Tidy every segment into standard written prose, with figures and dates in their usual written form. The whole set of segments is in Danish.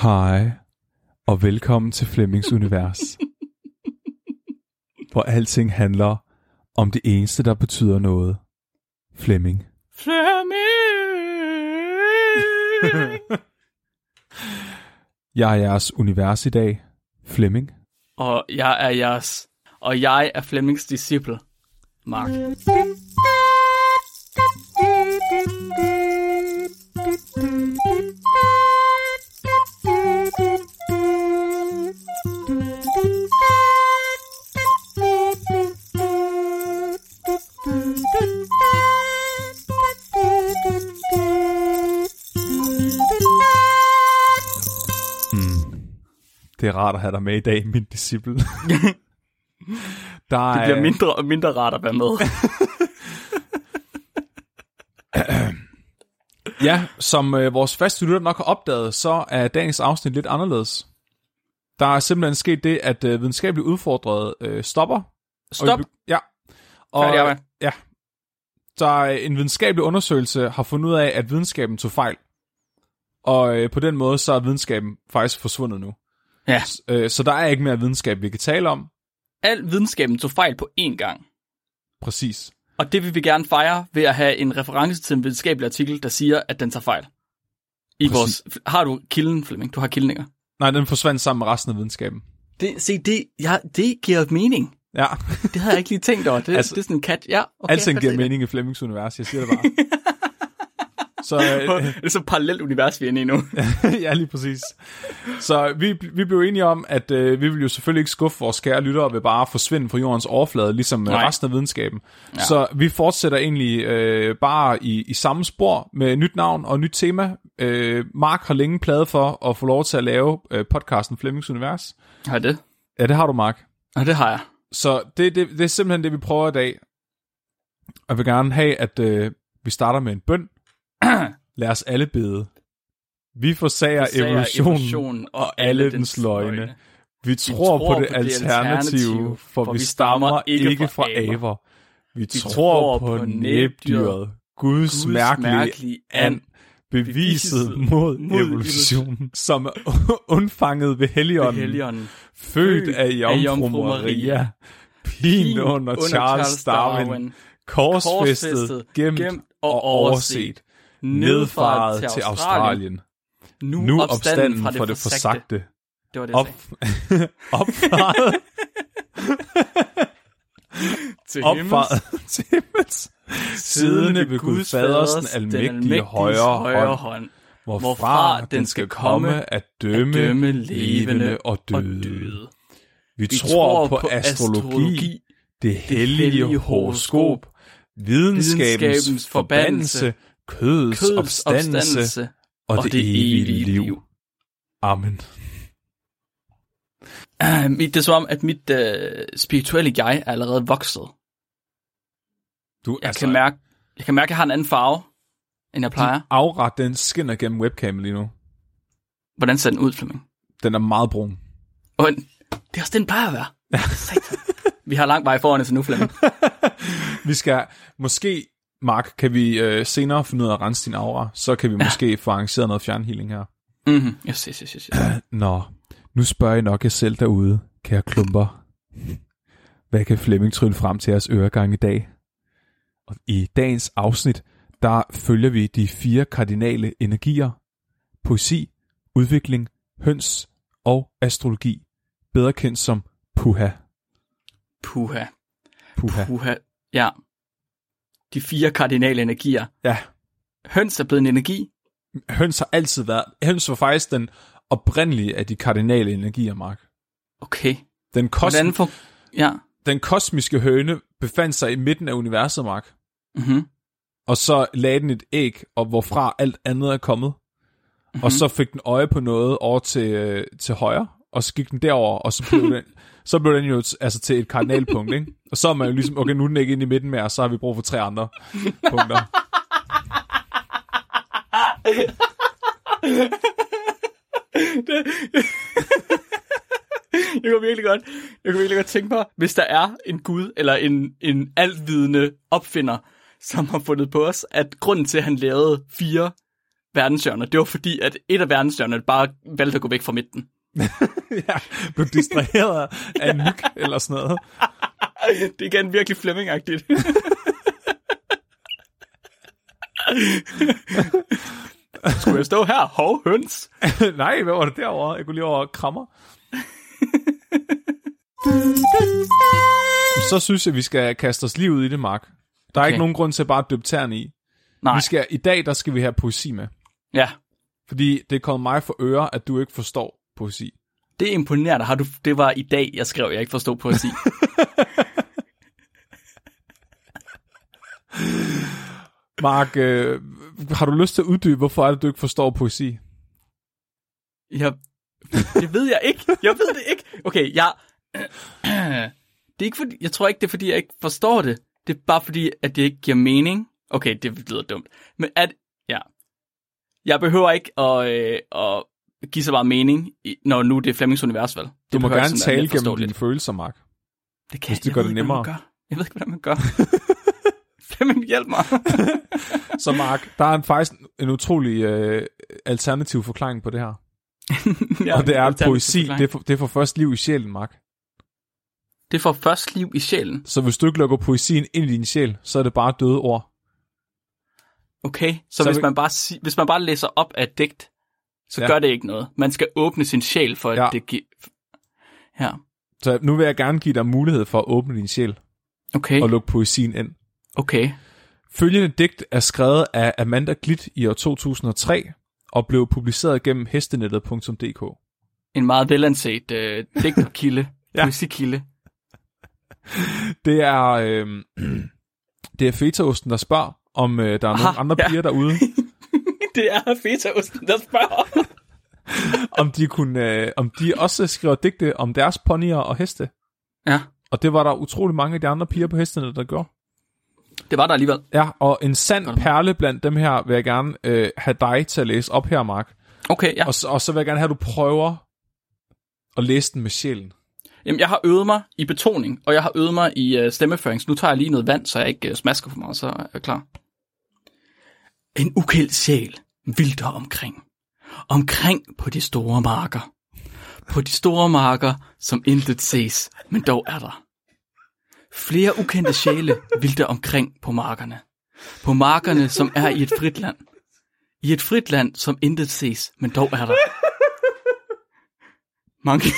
Hej, og velkommen til Flemmings Univers, hvor alting handler om det eneste, der betyder noget. Flemming. Jeg er jeres univers i dag, Flemming. Og jeg er Flemmings disciple, Mark. Det er rart at have dig med i dag, min disciple. Det bliver mindre og mindre rart at være med. Ja, som vores faste lytter nok har opdaget, så er dagens afsnit lidt anderledes. Der er simpelthen sket det, at videnskabeligt udfordrede stopper. Stop? Ja. Og, ja. Der er en videnskabelig undersøgelse har fundet ud af, at videnskaben tog fejl. Og på den måde, så er videnskaben faktisk forsvundet nu. Ja. Så der er ikke mere videnskab, vi kan tale om. Al videnskaben tog fejl på én gang. Præcis. Og det vil vi gerne fejre ved at have en reference til en videnskabelig artikel, der siger, at den tager fejl. Har du kilden, Flemming? Du har kilden, ikke? Nej, den forsvandt sammen med resten af videnskaben. Det giver mening. Ja. Det havde jeg ikke lige tænkt over. Det er sådan en kat. Ja, okay, alting giver mening i Flemmings Univers, jeg siger det bare. Så, det er så et parallelt univers, vi er inde i nu. Ja, lige præcis. Så vi blev enige om, at vi vil jo selvfølgelig ikke skuffe vores kære lyttere ved bare at forsvinde fra jordens overflade, ligesom resten af videnskaben. Ja. Så vi fortsætter egentlig bare i samme spor med nyt navn og nyt tema. Mark har længe plaget for at få lov til at lave podcasten Flemmings Univers. Har det? Ja, det har du, Mark. Ja, det har jeg. Så det er simpelthen det, vi prøver i dag. Og jeg vil gerne have, at vi starter med en bøn. Lad os alle bede. Vi forsager evolutionen og alle dens løgne. Vi tror på det alternative, for vi stammer ikke fra aver. Vi tror på næbdyret, Guds mærkelige and, beviset mod evolutionen, som er undfanget ved Helligånden, født af Jomfru Maria, pin under Charles Darwin, korsfæstet, gemt og overset, nedfaret til Australien. Nu opstanden fra det forsagte. Det var det, jeg sagde. Opfaret til himmels. Siddende ved Gud Faders den almægtige højre hånd, hvorfra den skal komme at dømme levende og døde. Vi tror på astrologi, det hellige horoskop, videnskabens forbandelse, kødets opstandelse og det evige liv. Amen. Det er som om, at mit spirituelle jeg er allerede vokset. Jeg kan mærke, at jeg har en anden farve, end jeg plejer. Aura, den skinner gennem webcam lige nu. Hvordan ser den ud, Flemming? Den er meget brun. Og det er også den plejer at være. Vi har lang vej foran til nu, Flemming. Vi skal måske, Mark, kan vi senere finde ud af at rense din aura, så kan vi måske få arrangeret noget fjernhealing her. Mhm. Yes. Nå, nu spørger I nok jer selv derude, kære klumper. Hvad kan Flemming trylle frem til jeres øregang i dag? Og i dagens afsnit, der følger vi de 4 kardinale energier. Poesi, udvikling, høns og astrologi. Bedre kendt som Puha. Ja. De 4 kardinale energier. Ja. Høns er blevet en energi. Høns har altid været. Høns var faktisk den oprindelige af de kardinale energier, Mark. Okay. Den kosmiske høne befandt sig i midten af universet, Mark. Mhm. Og så lagde den et æg, og hvorfra alt andet er kommet. Mm-hmm. Og så fik den øje på noget over til højre, og så gik den derover, og så blev den jo altså til et kardinalpunkt, ikke? Og så er man jo ligesom, okay, nu er den ikke inde i midten mere, og så har vi brug for 3 andre punkter. Jeg kunne virkelig godt tænke mig, hvis der er en gud, eller en altvidende opfinder, som har fundet på os, at grunden til, at han lavede 4 verdenshjørner, det var fordi, at et af verdenshjørnerne bare valgte at gå væk fra midten. Ja, blev distraheret af en myg eller sådan noget. Det er igen virkelig Flemming-agtigt. Skulle jeg stå her? Hov, høns. Nej, hvad var det derovre? Jeg kunne lige over krammer. Så synes jeg, vi skal kaste os lige ud i det, Mark. Der er ikke nogen grund til at bare dyppe tæerne i. Nej. I dag, der skal vi have poesi med. Ja. Fordi det kommer mig for øre, at du ikke forstår poesi. Det er imponerende. Det var i dag, jeg skrev, jeg ikke forstår poesi. Mark, har du lyst til at uddybe, hvorfor er det, du ikke forstår poesi? Det ved jeg ikke. Jeg ved det ikke. Okay, det er ikke fordi, jeg tror ikke, det er fordi, jeg ikke forstår det. Det er bare fordi, at det ikke giver mening. Okay, det lyder dumt. Men jeg behøver ikke at give så meget mening, når nu det er Flemmings univers, vel? Du må gerne tale gennem dine følelser, Mark. Det kan hvis det gør det nemmere. Jeg ved ikke, hvordan man gør. Flemming, hjælp mig. Så Mark, der er faktisk en utrolig alternativ forklaring på det her. Ja, og det er, at poesi, det får først liv i sjælen, Mark. Det får først liv i sjælen? Så hvis du ikke lukker poesien ind i din sjæl, så er det bare døde ord. Okay, så hvis man bare læser op af et digt, så gør det ikke noget. Man skal åbne sin sjæl for at det giver... Ja. Så nu vil jeg gerne give dig mulighed for at åbne din sjæl. Okay. Og lukke poesien ind. Okay. Følgende digt er skrevet af Amanda Glidt i år 2003, og blev publiceret gennem hestenettet.dk. En meget velanset digtkilde, poesikilde. Det er fetaosten, der spørger, om der er nogle andre piger derude. Det er fetaosten, der spørger. om de også skriver digte om deres ponyer og heste. Ja. Og det var der utrolig mange af de andre piger på hestenettet, der gjorde. Det var der alligevel. Ja, og en sand perle blandt dem her vil jeg gerne have dig til at læse op her, Mark. Okay, ja. Og så vil jeg gerne have, at du prøver at læse den med sjælen. Jamen, jeg har øvet mig i betoning, og jeg har øvet mig i stemmeføring, så nu tager jeg lige noget vand, så jeg ikke smasker for mig, så er jeg klar. En ukendt sjæl vælter omkring. Omkring på de store marker. På de store marker, som intet ses, men dog er der. Flere ukendte sjæle vælter omkring på markerne. På markerne, som er i et frit land. I et frit land, som intet ses, men dog er der. Mange...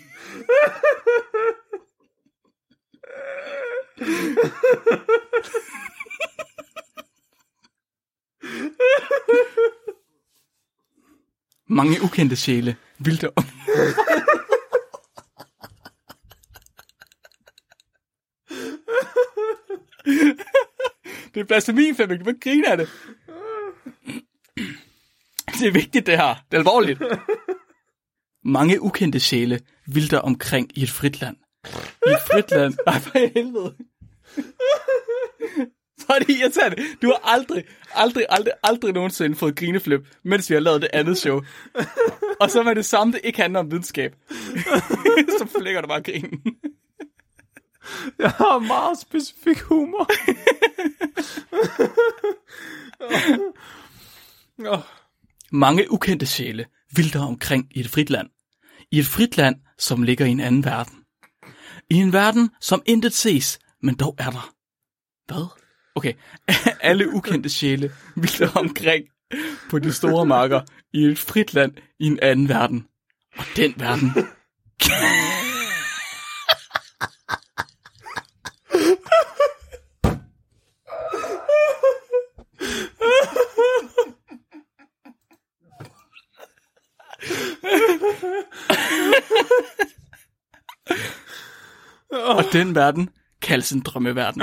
Mange ukendte sjæle vælter om... Det er blasfemi, Flemming. Du må ikke grine af det. Det er vigtigt, det her. Det er alvorligt. Mange ukendte sjæle vælter omkring i et frit land. I et frit land. Ej, for helvede. Så er det irriterende. Du har aldrig nogensinde fået grineflip, mens vi har lavet det andet show. Og så var det samme, det ikke handler om videnskab. Så flækker du bare grinen. Jeg har meget specifik humor. Mange ukendte sjæle vælter omkring i et frit land. I et frit land, som ligger i en anden verden. I en verden, som intet ses, men dog er der. Hvad? Okay. Alle ukendte sjæle vælter omkring på de store marker i et frit land i en anden verden. Og den verden... Og den verden kaldes en drømmeverden.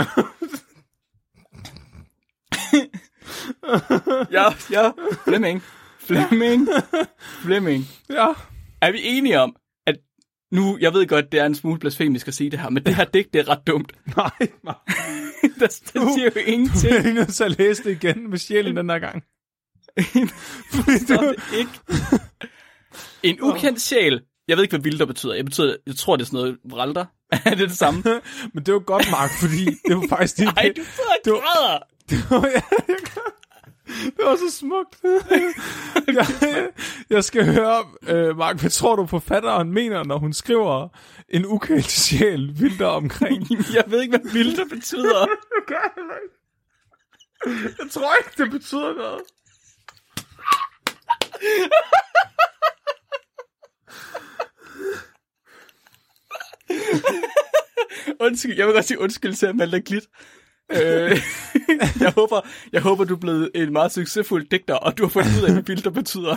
Ja, Flemming. Ja. Er vi enige om, at nu, jeg ved godt, det er en smule blasfemisk at sige det her, men det her digt, det er ret dumt. Nej. Der siger jo ingenting. Du er nødt til at læse det igen med sjælen den her gang. Ikke. En ukendt sjæl. Jeg ved ikke, hvad vilder betyder. Jeg tror, det er sådan noget vralter. Er det samme? Men det var godt, Mark, fordi det var faktisk... Nej, du sidder og græder. Det var så smukt. Jeg skal høre, Mark, hvad tror du forfatteren mener, når hun skriver en ukendt sjæl vildter omkring? Jeg ved ikke, hvad vildter betyder. Jeg tror ikke, det betyder noget. Undskyld, jeg vil godt sige undskyld til Amanda Glit. Jeg håber, du er blevet en meget succesfuld digter, og du har fundet ud af, hvad vildter betyder.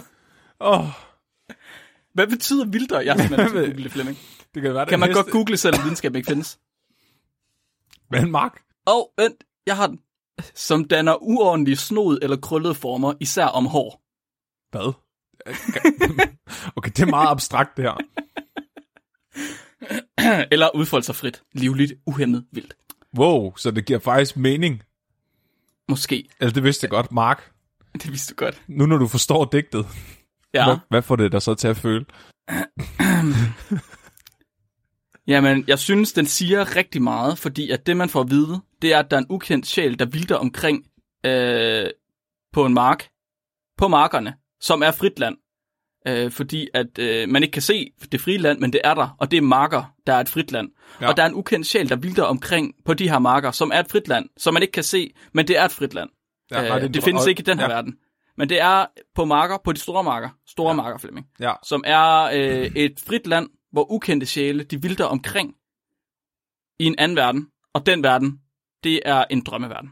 Hvad betyder vildter? Jeg har simpelthen google det, Flemming. Det kan være, kan man godt google, selvom videnskab ikke findes? Men Mark? Vent, jeg har den. Som danner uordentlige snod eller krøllede former, især om hår. Hvad? Okay, det er meget abstrakt, det her. Eller udfolde sig frit, livligt, uhæmmet, vildt. Wow, så det giver faktisk mening. Måske. Eller det vidste jeg godt, Mark. Det vidste du godt. Nu når du forstår digtet, ja. Hvad får det der så til at føle? Jamen, jeg synes, den siger rigtig meget, fordi at det, man får at vide, det er, at der er en ukendt sjæl, der vildter omkring på en mark, på markerne, som er frit land. Fordi at man ikke kan se det frie land, men det er der, og det er marker, der er et frit land. Ja. Og der er en ukendt sjæl, der vildter omkring på de her marker, som er et frit land, som man ikke kan se, men det er et frit land. Ja, det findes ikke i den her verden. Men det er på marker, på de store marker, Flemming, som er et frit land, hvor ukendte sjæle, de vildter omkring i en anden verden, og den verden, det er en drømmeverden.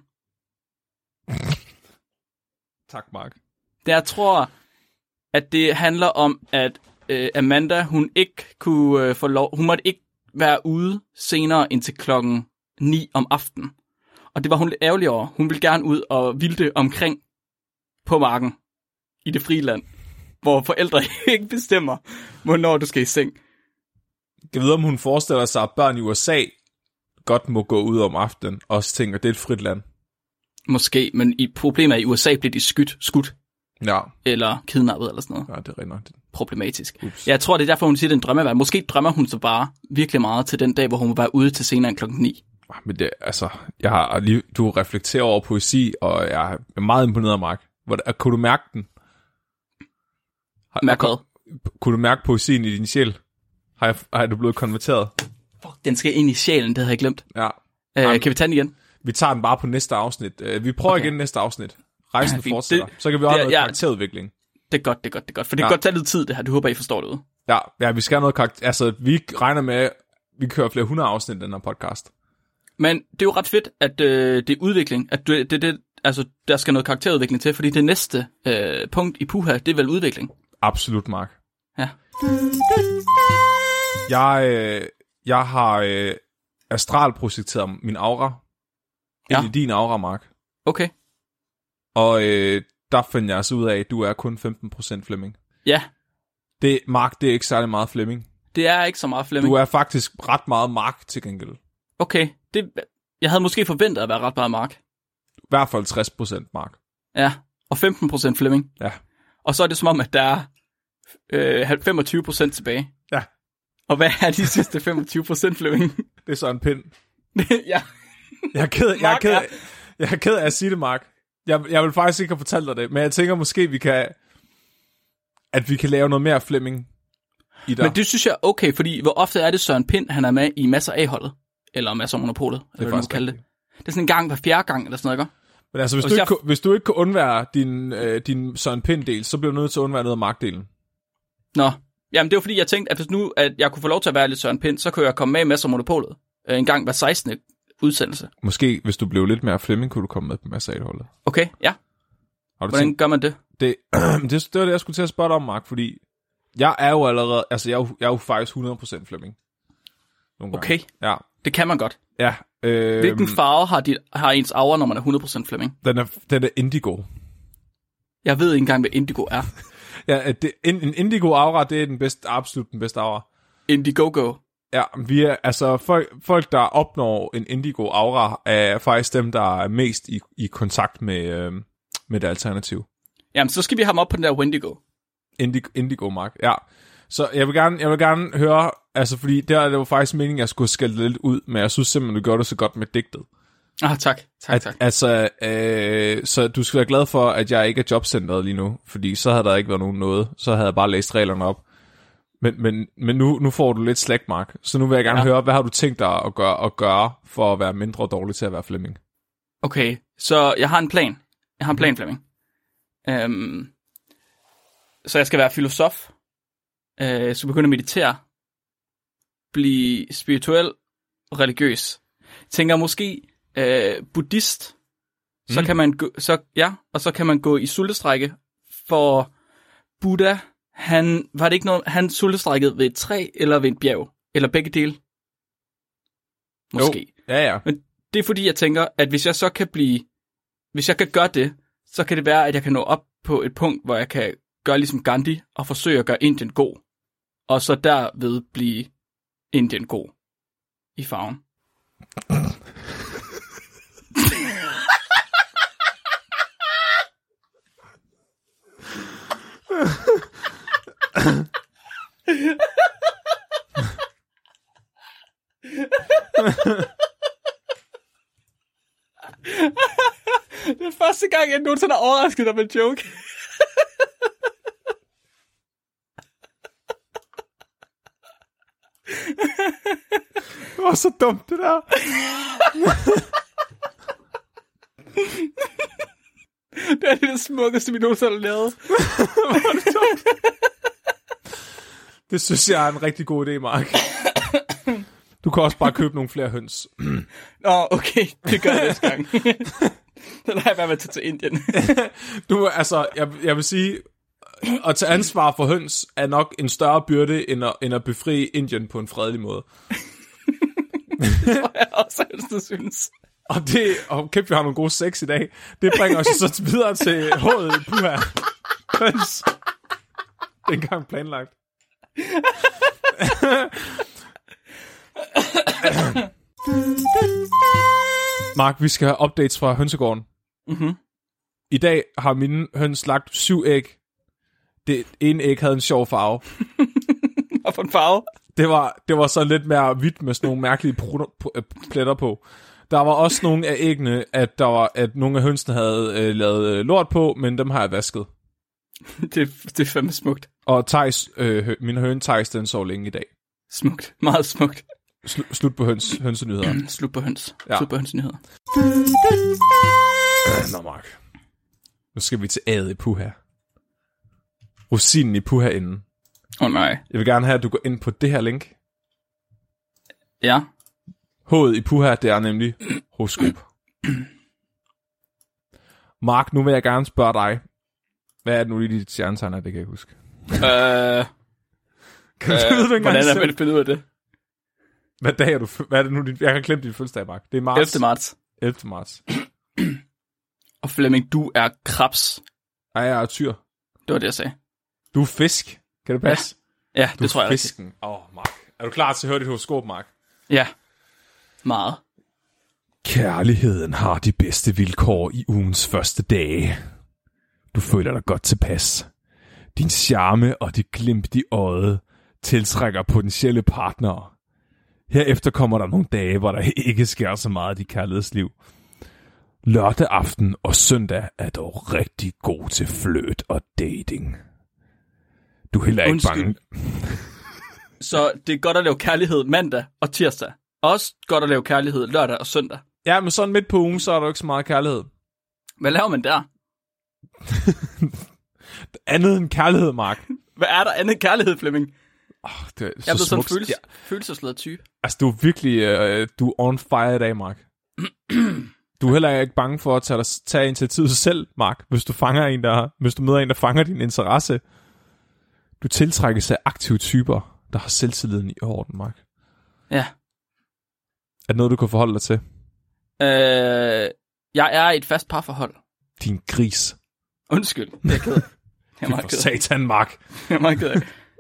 Tak, Mark. Jeg tror, at det handler om, at Amanda, hun ikke kunne få lov, hun måtte ikke være ude senere end til 9:00 om aftenen. Og det var hun lidt ærgerlig over. Hun ville gerne ud og vildte omkring på marken i det frie land, hvor forældre ikke bestemmer, hvornår du skal i seng. Jeg ved, om hun forestiller sig, at børn i USA godt må gå ud om aftenen, og også tænker, at det er et frit land. Måske, men problemet er, at i USA bliver de skudt. Ja. Eller kidnappet eller sådan noget. Ja, det er rigtig problematisk. Ups. Jeg tror, det er derfor, hun siger, det er en drømmeverden. Måske drømmer hun så bare virkelig meget til den dag, hvor hun må være ude til senere end 9:00. Men det, altså, du reflekterer over poesi, og jeg er meget imponeret af Mark. Kunne du mærke den? Mærke hvad? Kunne du mærke poesien i din sjæl? Har du blevet konverteret? Fuck, den skal ind i sjælen, det havde jeg glemt. Ja. Kan vi tage den igen? Vi tager den bare på næste afsnit. Vi prøver igen næste afsnit. Rejsen fortsætter. Så kan vi også have noget karakterudvikling. Det er godt. For det kan godt tage lidt tid, det her. Du håber, I forstår det ud. Ja, vi skal have noget karakter. Altså, vi regner med, vi kører flere 100 afsnit i den her podcast. Men det er jo ret fedt, at det er udvikling. At altså, der skal noget karakterudvikling til, fordi det næste punkt i Puha, det er vel udvikling. Absolut, Mark. Ja. Jeg har astralprojekteret min aura ind i din aura, Mark. Okay. Og der finder jeg altså ud af, at du er kun 15% Flemming. Ja. Mark, det er ikke særlig meget Flemming. Det er ikke så meget Flemming. Du er faktisk ret meget Mark til gengæld. Okay, jeg havde måske forventet at være ret meget Mark. I hvert fald 60% Mark. Ja, og 15% Flemming. Ja. Og så er det som om, at der er 25% tilbage. Ja. Og hvad er de sidste 25% Flemming? Det er så en pind. Ja. Jeg er ked af at sige det, Mark. Jeg vil faktisk ikke have fortalt dig det, men jeg tænker måske, at vi kan lave noget mere Flemming i dig. Men det synes jeg er okay, fordi hvor ofte er det Søren Pind, han er med i Masser af holdet? Eller Masser af Monopolet? Det er faktisk det. Det er sådan en gang hver 4. gang, eller sådan noget, ikke? Men altså, hvis du ikke kan undvære din Søren Pind-del, så bliver du nødt til at undvære noget af Mark-delen. Nå, jamen det var fordi, jeg tænkte, at hvis nu at jeg kunne få lov til at være lidt Søren Pind, så kunne jeg komme med i Masser af Monopolet. En gang hver 16. udsendelse. Måske, hvis du blev lidt mere Flemming, kunne du komme med på Masser af holdet. Okay, ja. Hvordan gør man det? Det var det, jeg skulle til at spørge dig om, Mark, fordi jeg er jo allerede, altså jeg er jo faktisk 100% Flemming. Okay, ja. Det kan man godt. Ja. Hvilken farve har ens aura, når man er 100% Flemming? Den er indigo. Jeg ved ikke engang, hvad indigo er. Ja, en indigo aura, det er absolut den bedste aura. Indiegogo. Ja, vi er, altså folk, der opnår en indigo aura, er faktisk dem, der er mest i kontakt med det alternativ. Jamen, så skal vi have ham op på den der Wendigo. Indigo, Mark, ja. Så jeg vil gerne høre, altså fordi der er det jo faktisk meningen, at jeg skulle skælde det lidt ud, men jeg synes simpelthen, du gjorde det så godt med digtet. Tak. Altså, så du skal være glad for, at jeg ikke er jobcentret lige nu, fordi så havde der ikke været nogen noget. Så havde jeg bare læst reglerne op. Men nu får du lidt slack, Mark. Så nu vil jeg gerne høre, hvad har du tænkt dig at gøre for at være mindre dårlig til at være Flemming? Okay, så jeg har en plan. Flemming. Så jeg skal være filosof. Jeg skal begynde at meditere. Blive spirituel og religiøs. Jeg tænker måske buddhist. Så kan man så kan man gå i sultestrække for Buddha. Han sultestrækkede ved et træ eller ved et bjerg, eller begge dele. Måske. Jo. Ja. Men det er fordi jeg tænker, at hvis jeg kan gøre det, så kan det være, at jeg kan nå op på et punkt, hvor jeg kan gøre ligesom Gandhi og forsøge at gøre Indien god, og så derved blive Indien god i farven. Det er første gang, jeg nogensinde har overrasket dig med en joke. Det var så dumt, det der. Det er det smukkeste, vi nogensinde har lavet. Det synes jeg er en rigtig god idé, Mark. Du kan også bare købe nogle flere høns. Nå, okay. Det gør jeg næste gang. Så lader jeg være med at tage til Indien. Jeg vil sige, at tage ansvar for høns er nok en større byrde, end at befri Indien på en fredelig måde. Det tror jeg også, det synes. Og kæft, vi har nogle gode sex i dag. Det bringer os så videre til hovedet i Puha. Høns. Det er engang planlagt. Mark, vi skal have updates fra hønsegården. Mm-hmm. I dag har mine høns lagt 7 æg. Det ene æg havde en sjov farve. Og for en farve? Det var så lidt mere hvidt med sådan nogle mærkelige pletter på. Der var også nogle af æggene, at nogle af hønsene havde lavet lort på, men dem har jeg vasket. Det er fandme smukt. Og min høne Thijs, den sov længe i dag. Smukt. Meget smukt. Slut på hønsenyheder. Slut på høns. Ja. Slut på hønsenyheder. Nå, Mark. Nu skal vi til Ade i Puha. Rosinen i Puha-enden. Nej. Jeg vil gerne have, at du går ind på det her link. Ja. H'et i Puha, det er nemlig horoskop. Mark, nu vil jeg gerne spørge dig. Hvad er det nu lige dit stjernetegn, det kan jeg huske. Kan du hvordan er det finde ud af det? Hvad dag er du? Hvad er det nu? Jeg kan glemme din fødselsdag, Mark. Det er marts. 11. marts. 11. marts. Og Flemming, du er krebs. Nej, jeg er tyr. Det var det, jeg sagde. Du er fisk. Kan det passe? Ja, det tror jeg fisken. Mark. Er du klar til at høre dit horoskop, Mark? Ja. Meget. Kærligheden har de bedste vilkår i ugens første dage. Du føler dig godt tilpas. Din charme og dit glimt i øjet tiltrækker potentielle partnere. Herefter kommer der nogle dage, hvor der ikke sker så meget i dit kærlighedsliv. Lørdag aften og søndag er dog rigtig god til fløt og dating. Du er heller ikke bange. Så det er godt at lave kærlighed mandag og tirsdag. Også godt at lave kærlighed lørdag og søndag. Ja, men sådan midt på ugen, så er der jo ikke så meget kærlighed. Hvad laver man der? Andet end kærlighed, Mark. Hvad er der andet kærlighed, Flemming? Det er jeg er blevet sådan en følelsesladet type. Altså, du er virkelig du er on fire i dag, Mark. Du er heller ikke bange for at tage initiativet selv, Mark, hvis du møder en, der fanger din interesse. Du tiltrækkes af aktive typer, der har selvtilliden i orden, Mark. Ja. Er det noget, du kan forholde dig til? Jeg er i et fast parforhold. Din gris. Undskyld, det er ked af. Jeg er meget ked af. Satan, Mark. Jeg er meget ked af.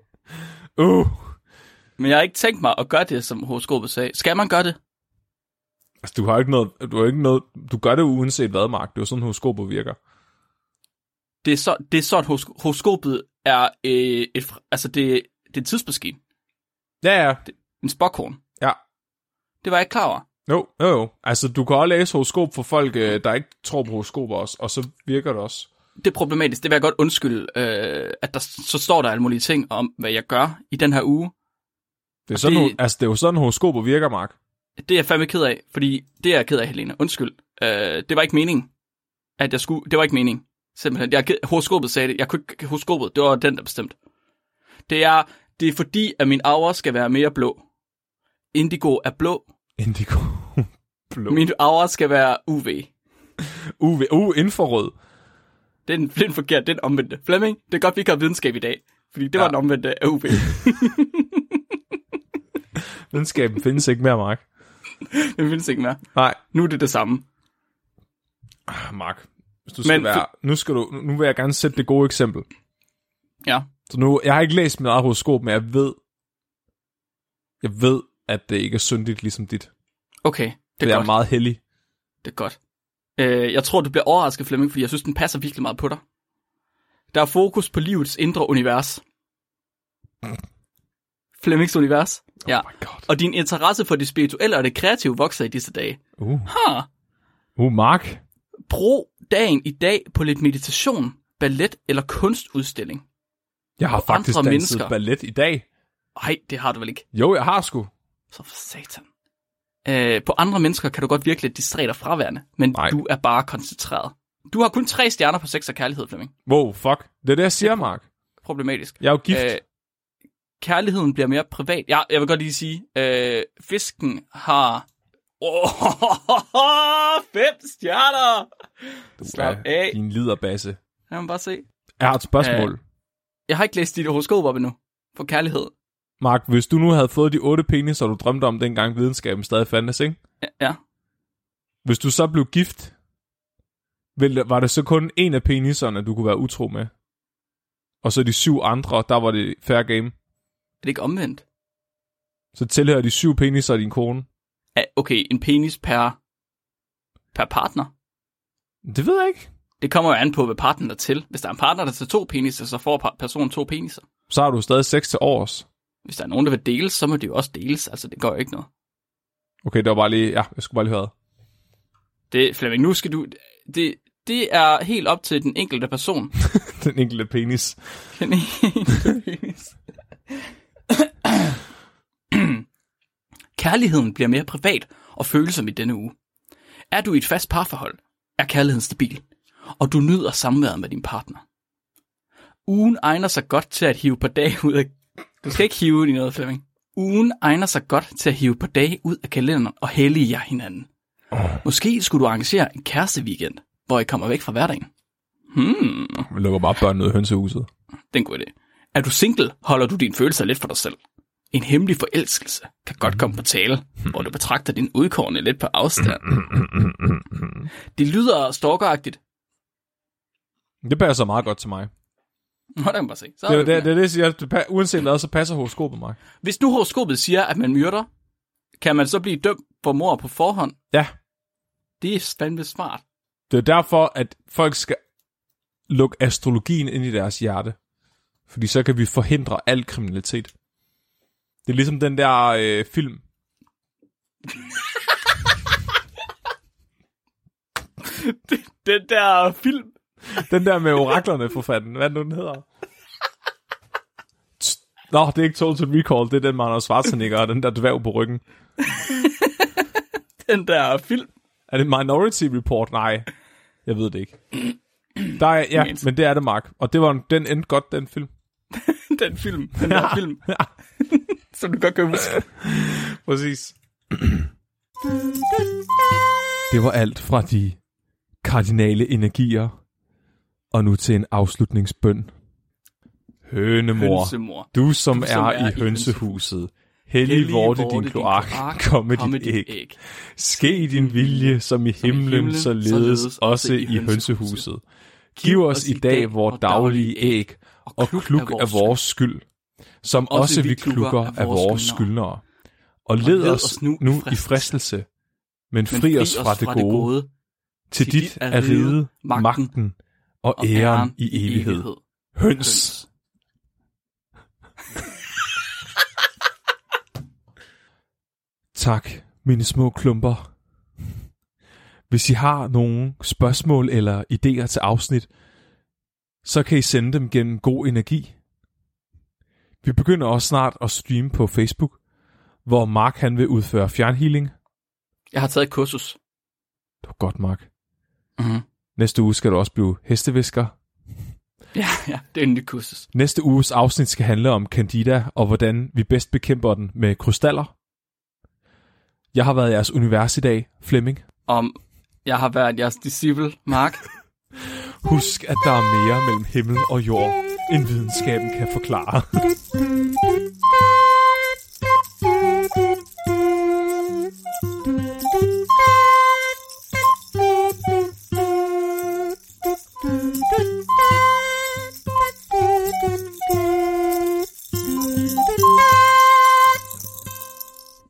Men jeg har ikke tænkt mig at gøre det, som horoskopet sagde. Skal man gøre det? Altså, du har ikke noget, du gør det uanset hvad, Mark. Det er jo sådan, horoskopet virker. Det er sådan, horoskopet er det er en tidsmaskine. Ja. En spåkorn. Ja. Det var jeg ikke klar over. Jo. Altså, du kan også læse horoskop for folk, der ikke tror på horoskoper også, og så virker det også. Det er problematisk. Det vil jeg godt undskylde, at der så står der alle mulige ting om, hvad jeg gør i den her uge. Det er jo sådan, horoskoper virker, Mark. Det er jeg fandme ked af, fordi det er jeg ked af, Helene. Undskyld. Det var ikke meningen, at jeg skulle... Det var ikke meningen. Simpelthen. Horoskopet sagde det. Jeg kunne ikke... Horoskopet, det var den, der bestemte. Det er fordi, at min aura skal være mere blå. Indigo er blå. Indigo blå. Min aura skal være UV. Infrarød. Det er en forkert, det er en omvendte. Flemming, det er godt, vi ikke har videnskab i dag. Fordi det var en omvendte af UV. Videnskaben findes ikke mere, Mark. Den findes ikke mere. Nej. Nu er det samme. Mark, hvis du skal nu vil jeg gerne sætte det gode eksempel. Ja. Så jeg har ikke læst mit eget horoskop, men jeg ved, at det ikke er syndigt ligesom dit. Okay, det er meget hellig. Det er godt. Jeg tror, du bliver overrasket, Flemming, fordi jeg synes, den passer virkelig meget på dig. Der er fokus på livets indre univers. Flemmings univers. Ja. Oh my God. Og din interesse for det spirituelle og det kreative vokser i disse dage. Mark. Brug dagen i dag på lidt meditation, ballet eller kunstudstilling. Jeg har faktisk danset ballet i dag. Nej, det har du vel ikke? Jo, jeg har sgu. Så for satan. På andre mennesker kan du godt virke lidt distræt og fraværende, men du er bare koncentreret. Du har kun 3 stjerner på sex og kærlighed, Flemming. Wow, fuck. Det er det, jeg siger, Mark. Problematisk. Jeg er jo gift. Kærligheden bliver mere privat. Ja, jeg vil godt lige sige, fisken har 5 stjerner! Slap af. Din liderbasse. Jeg må bare se. Jeg har et spørgsmål. Jeg har ikke læst dit horoskop op endnu. For kærlighed. Mark, hvis du nu havde fået de 8 peniser, du drømte om dengang videnskaben stadig fandtes, ikke? Ja. Hvis du så blev gift, var det så kun en af peniserne, du kunne være utro med? Og så de 7 andre, der var det fair game? Er det ikke omvendt? Så tilhører de 7 peniser din kone? Okay, en penis per partner? Det ved jeg ikke. Det kommer jo an på, hvad partneren er til. Hvis der er en partner, der til 2 peniser, så får personen 2 peniser. Så har du stadig 6 til års. Hvis der er nogen, der vil deles, så må det jo også deles. Altså, det gør jo ikke noget. Okay, det var bare lige... Ja, jeg skulle bare lige høre det. Flemming, nu skal du... Det er helt op til den enkelte person. Den enkelte penis. Den enkelte penis. Kærligheden bliver mere privat og følsom i denne uge. Er du i et fast parforhold, er kærligheden stabil, og du nyder samværet med din partner. Ugen egner sig godt til at hive på dage ud af... Du skal ikke hive i noget, Flemming. Ugen egner sig godt til at hive på dage ud af kalenderen og hellige jer hinanden. Måske skulle du arrangere en kæresteweekend, hvor I kommer væk fra hverdagen. Vi lukker bare børn ud af hønsehuset. Det er en god idé. Er du single, holder du dine følelser lidt for dig selv. En hemmelig forelskelse kan godt komme på tale, hvor du betragter din udkårne lidt på afstand. Det lyder stalkeragtigt. Det passer meget godt til mig. Nå, det kan man bare se. Det er det, jeg siger. Uanset hvad, så passer horoskopet mig. Hvis nu horoskopet siger, at man myrder, kan man så blive dømt for mord på forhånd? Ja. Det er fandme smart. Det er derfor, at folk skal lukke astrologien ind i deres hjerte. Fordi så kan vi forhindre al kriminalitet. Det er ligesom den der film. Den der film? Den der med oraklerne, for fanden. Hvad er nu, den hedder? Nå, det er ikke Total Recall. Det er den, man har Schwarzenegger og den der dværg på ryggen. Den der film? Er det Minority Report? Nej, jeg ved det ikke. Der er, ja, men det er det, Mark. Og det var den endte godt, den film. Den film. Den der film. Som du godt kan huske. Præcis. Det var alt fra de kardinale energier. Og nu til en afslutningsbøn. Hønemor, du som er i hønsehuset. Hellig vorte din kloak, kom med dit æg. Ske din vilje, som i himlen, således også i hønsehuset. Giv os i dag vores daglige æg, og kluk af vores skyld, som også vi klukker af vores skyldnere. Og led os nu i fristelse, men fri os fra det gode. Til dit er riget, magten og æren i evighed. Høns. Tak, mine små klumper. Hvis I har nogle spørgsmål eller idéer til afsnit, så kan I sende dem gennem God Energi. Vi begynder også snart at streame på Facebook, hvor Mark han vil udføre fjernhealing. Jeg har taget et kursus. Det var godt, Mark. Mm-hmm. Næste uge skal du også blive hestevisker. Ja, det er en ny kursus. Næste uges afsnit skal handle om Candida, og hvordan vi bedst bekæmper den med krystaller. Jeg har været jeres univers i dag, Flemming. Jeg har været jeres disciple, Mark. Husk, at der er mere mellem himmel og jord, end videnskaben kan forklare.